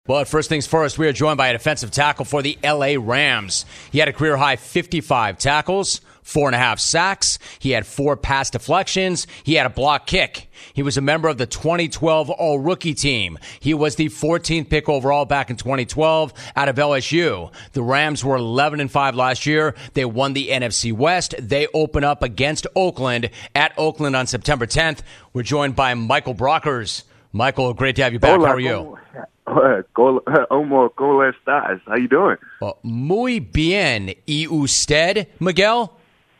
But first things first, we are joined by a defensive tackle for the LA Rams. He had a career-high 55 tackles, 4.5 sacks. He had 4 pass deflections. He had a block kick. He was a member of the 2012 All-Rookie team. He was the 14th pick overall back in 2012 out of LSU. The Rams were 11-5 last year. They won the NFC West. They open up against Oakland at Oakland on September 10th. We're joined by Michael Brockers. Michael, great to have you back. Hola, how are you? ¿Cómo estás? How you doing? Muy bien. ¿Y usted, Miguel?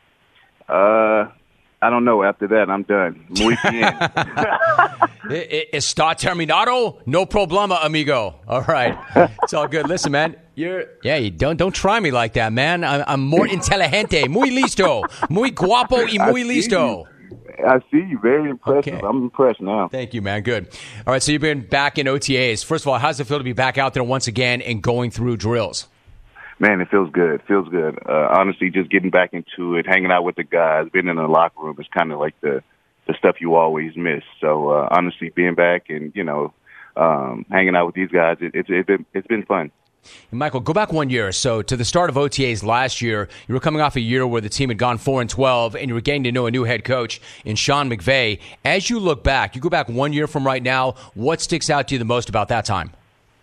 I don't know. After that, I'm done. Muy bien. Está terminado? No problema, amigo. All right. It's all good. Listen, man. You don't try me like that, man. I'm more inteligente. Muy listo. Muy guapo y muy listo. I see you. Very impressive. Okay. I'm impressed now. Thank you, man. Good. All right, so you've been back in OTAs. First of all, how does it feel to be back out there once again and going through drills? Man, it feels good. Honestly, just getting back into it, hanging out with the guys, being in the locker room is kind of like the stuff you always miss. So, honestly, being back and, hanging out with these guys, it's been fun. And Michael, go back 1 year. So to the start of OTAs last year, you were coming off a year where the team had gone 4-12, and you were getting to know a new head coach in Sean McVay. As you look back, you go back 1 year from right now, what sticks out to you the most about that time?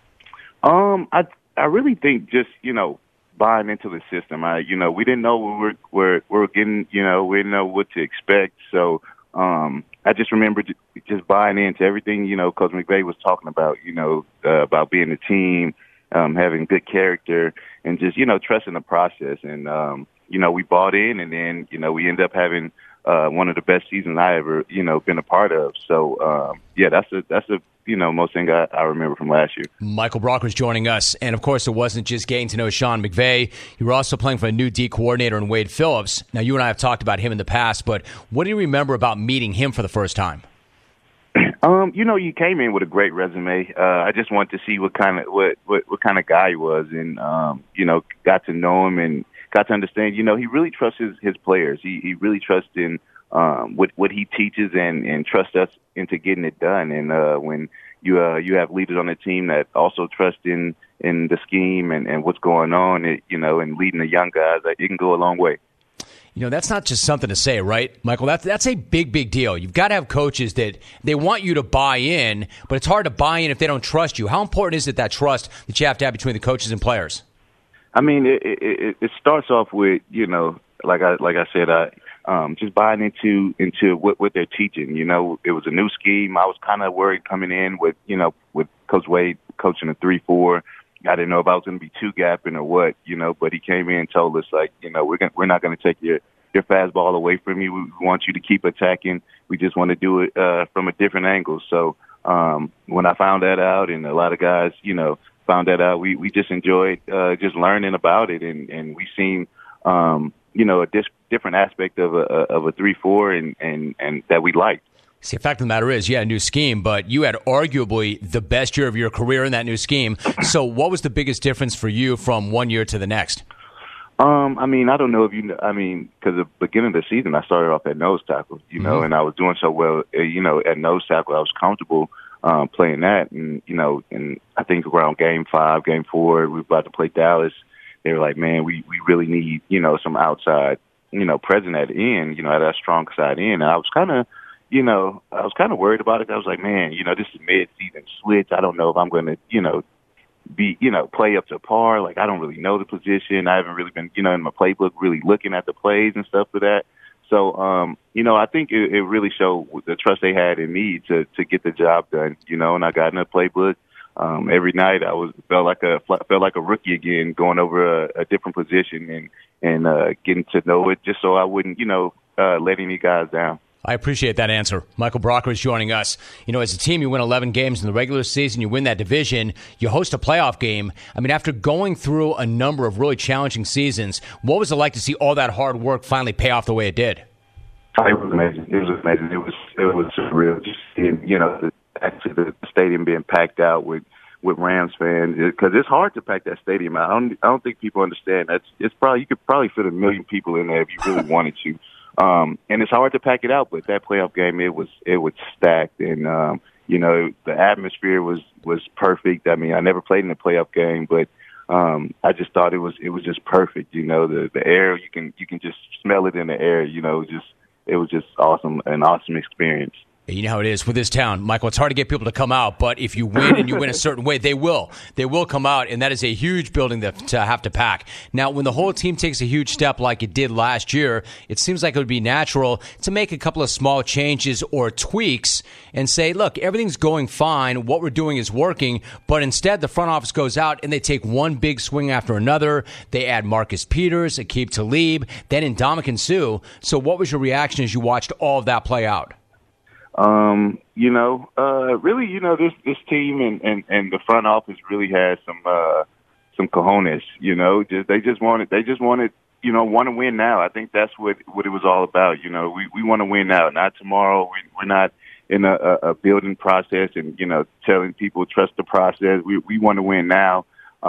I really think just, buying into the system. We didn't know what we're getting, we didn't know what to expect. So I just remember just buying into everything, Coach McVay was talking about, about being a team, having good character and just, trusting the process. And, we bought in and then, we ended up having one of the best seasons I ever, been a part of. So, that's the most thing I remember from last year. Michael Brockers joining us. And, of course, it wasn't just getting to know Sean McVay. You were also playing for a new D coordinator in Wade Phillips. Now, you and I have talked about him in the past, but what do you remember about meeting him for the first time? You came in with a great resume. I just wanted to see what kind of guy he was, and got to know him and got to understand. He really trusts his players. He really trusts in what he teaches and trusts us into getting it done. And when you have leaders on the team that also trust in the scheme and what's going on, and leading the young guys, it can go a long way. That's not just something to say, right, Michael? That's a big, big deal. You've got to have coaches that they want you to buy in, but it's hard to buy in if they don't trust you. How important is it, that trust that you have to have between the coaches and players? I mean, it starts off with, like I said, just buying into what they're teaching. It was a new scheme. I was kind of worried coming in with Coach Wade coaching a 3-4. I didn't know if I was going to be two gapping or what, but he came in and told us, like, we're not going to take your fastball away from you. We want you to keep attacking. We just want to do it from a different angle. So when I found that out, and a lot of guys, found that out, we just enjoyed just learning about it, and we seen a different aspect of a 3-4 and that we liked. See, the fact of the matter is, you had a new scheme, but you had arguably the best year of your career in that new scheme. So what was the biggest difference for you from 1 year to the next? I don't know if because the beginning of the season, I started off at nose tackle, and I was doing so well, at nose tackle. I was comfortable playing that, and I think around game 5, game 4, we were about to play Dallas. They were like, man, we really need, some outside, presence at the end, at our strong side end. And I was kind of worried about it. I was like, man, this is mid-season switch. I don't know if I'm going to, play up to par. Like, I don't really know the position. I haven't really been, in my playbook really looking at the plays and stuff for that. So, I think it really showed the trust they had in me to get the job done, and I got in the playbook. Every night I felt like a rookie again, going over a different position and getting to know it just so I wouldn't, let any guys down. I appreciate that answer. Michael Brocker is joining us. As a team, you win 11 games in the regular season. You win that division. You host a playoff game. After going through a number of really challenging seasons, what was it like to see all that hard work finally pay off the way it did? It was amazing. It was surreal. Just seeing, the stadium being packed out with Rams fans, because it's hard to pack that stadium out. I don't think people understand that. You could probably fit 1 million people in there if you really wanted to. And it's hard to pack it out, but that playoff game, it was stacked. And, The atmosphere was perfect. I mean, I never played in a playoff game, but I just thought it was just perfect. The air, you can just smell it in the air. It was just awesome, an awesome experience. You know how it is with this town, Michael. It's hard to get people to come out, but if you win and you win a certain way, they will. They will come out, and that is a huge building to have to pack. Now, when the whole team takes a huge step like it did last year, it seems like it would be natural to make a couple of small changes or tweaks and say, look, everything's going fine. What we're doing is working. But instead, the front office goes out and they take one big swing after another. They add Marcus Peters, Aqib Talib, then Ndamukong Suh. So what was your reaction as you watched all of that play out? Really, this team and the front office really has some cojones, they just wanted, want to win now. I think that's what it was all about. We want to win now, not tomorrow. We're not in a building process and, telling people trust the process. We want to win now,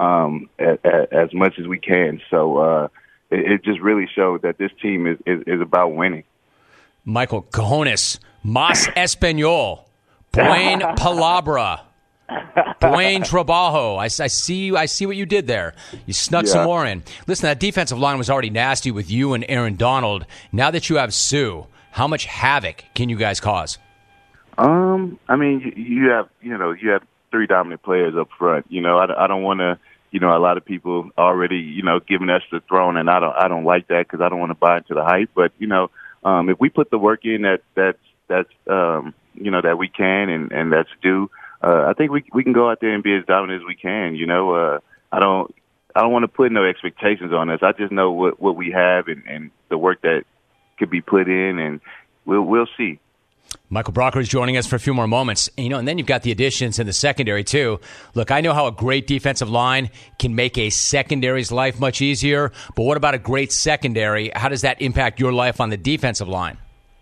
as much as we can. So, it just really showed that this team is about winning. Michael, cojones, Mas Espanol, Buen Palabra, Buen Trabajo. I see what you did there. You snuck some more in. Listen, that defensive line was already nasty with you and Aaron Donald. Now that you have Suh, how much havoc can you guys cause? I mean, you have three dominant players up front. I don't want to. A lot of people already, giving us the throne, and I don't like that because I don't want to buy into the hype. But if we put the work in that we can and that's due, I think we can go out there and be as dominant as we can. I don't want to put no expectations on us. I just know what we have and the work that could be put in, and we'll see. Michael Brocker is joining us for a few more moments. And then you've got the additions in the secondary, too. Look, I know how a great defensive line can make a secondary's life much easier, but what about a great secondary? How does that impact your life on the defensive line?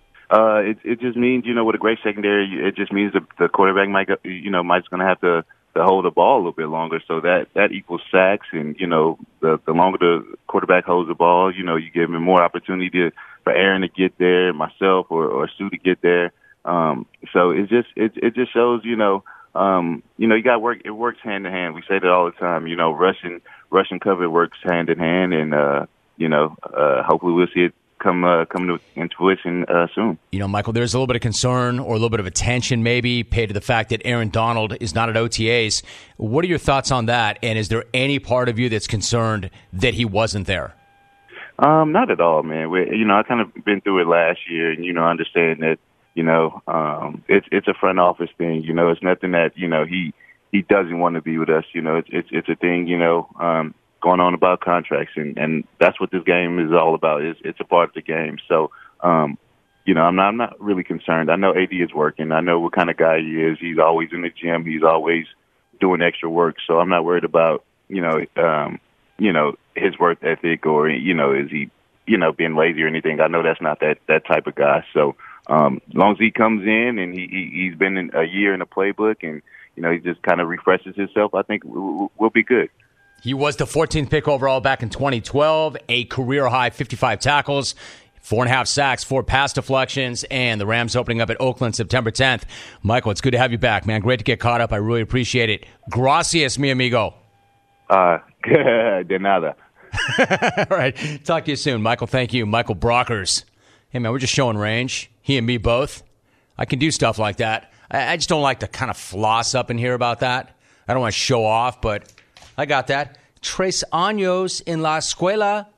It just means, with a great secondary, it just means the quarterback might's going to have to hold the ball a little bit longer. So that equals sacks. And, the longer the quarterback holds the ball, you give him more opportunity for Aaron to get there, myself or Suh to get there. So it just shows, you got to work. It works hand in hand. We say that all the time. Russian cover works hand in hand, and hopefully we'll see it come into fruition soon. Michael, there's a little bit of concern or a little bit of attention maybe paid to the fact that Aaron Donald is not at OTAs. What are your thoughts on that? And is there any part of you that's concerned that he wasn't there? Not at all, man. I kind of been through it last year, and understand that. It's a front office thing. It's nothing that he doesn't want to be with us. It's a thing. Going on about contracts, and that's what this game is all about. It's a part of the game. So, I'm not really concerned. I know AD is working. I know what kind of guy he is. He's always in the gym. He's always doing extra work. So I'm not worried about his work ethic or is he being lazy or anything. I know that's not that type of guy. So. As long as he comes in and he's been in a year in the playbook and, he just kind of refreshes himself, I think we'll be good. He was the 14th pick overall back in 2012, a career-high 55 tackles, 4.5 sacks, 4 pass deflections, and the Rams opening up at Oakland September 10th. Michael, it's good to have you back, man. Great to get caught up. I really appreciate it. Gracias, mi amigo. De nada. All right. Talk to you soon. Michael, thank you. Michael Brockers. Hey, man, we're just showing range. He and me both. I can do stuff like that. I just don't like to kind of floss up in here about that. I don't want to show off, but I got that. 3 años en la escuela.